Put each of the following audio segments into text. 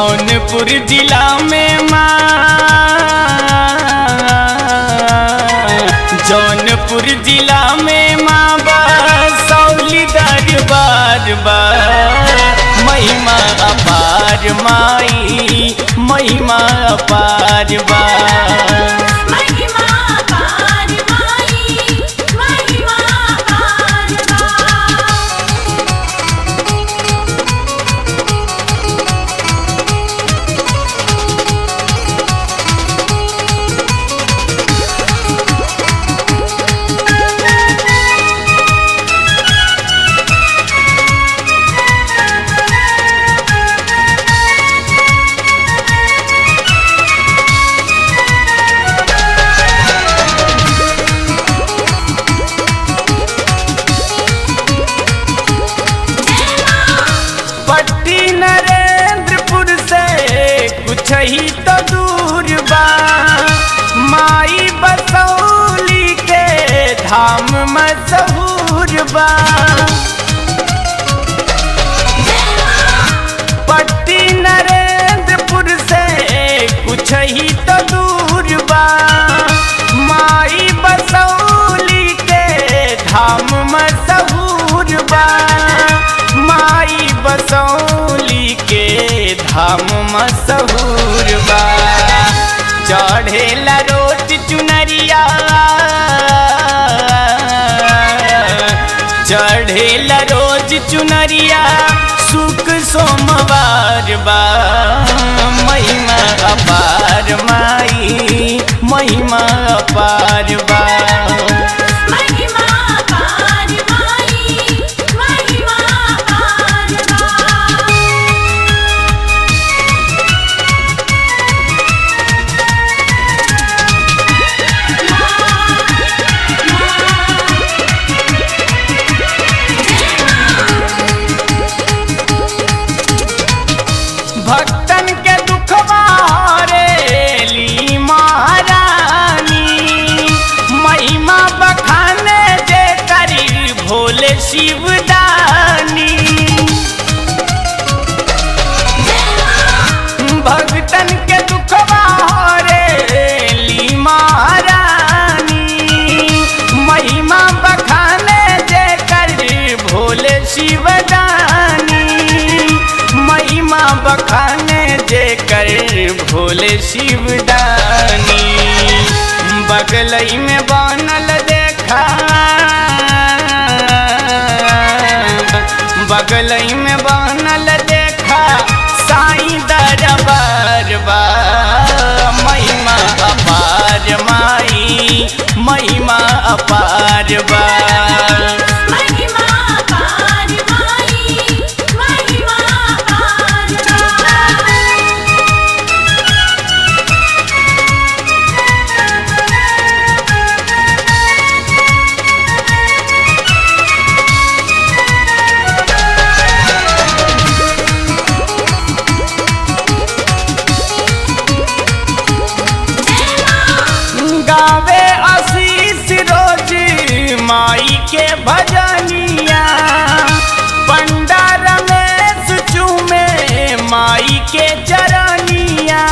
जौनपुर जिला में जौनपुर जिला में माँ बसौली दरबार बा। महिमा अपार माई महिमा अपार बा। नरेंद्रपुर से कुछ ही तो दूर बा। माई बसौली के धाम मशहूर बा। पट्टी नरेंद्रपुर से कुछ ही तो दूर बा। माई बसौली के धाम मशहूर बा। माई बसौली के धाम मशहूर बा। चढ़ेला रोज चुनरिया चढ़ेला रोज चुनरिया सुख सोमवार बा। महिमा अपार माई महिमा अपार बा। भक्तन के दुखवा हरेली महारानी। महिमा बखाने जे करी भोले शिवदानी। भक्तन के दुखवा हरेली महारानी। महिमा बखाने जे करी भोले शिवदानी। महिमा बखाने जे कर भोले शिवदानी। बगलई में बनल देखा बगलई में बनल देखा साईं दरबार बा। महिमा अपार माई महिमा अपार बा। गावे आशीष रोज माई के भजनिया। पंडा रमेश चूमे माई के चरनिया।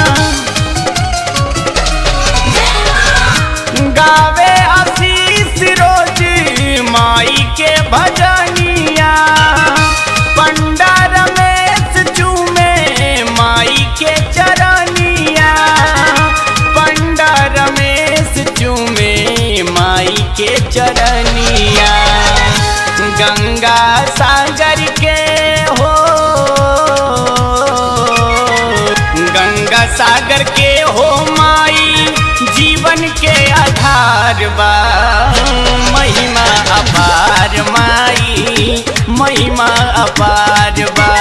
गावे आशीष रोज माई के भजनिया। पंडा रमेश चूमे माई के चरनिया। पंडा रमेश चूमे माई के चरनिया। गंगा सागर के हो गंगा सागर के हो माई जीवन के आधार बा। महिमा अपार माई महिमा अपार बा।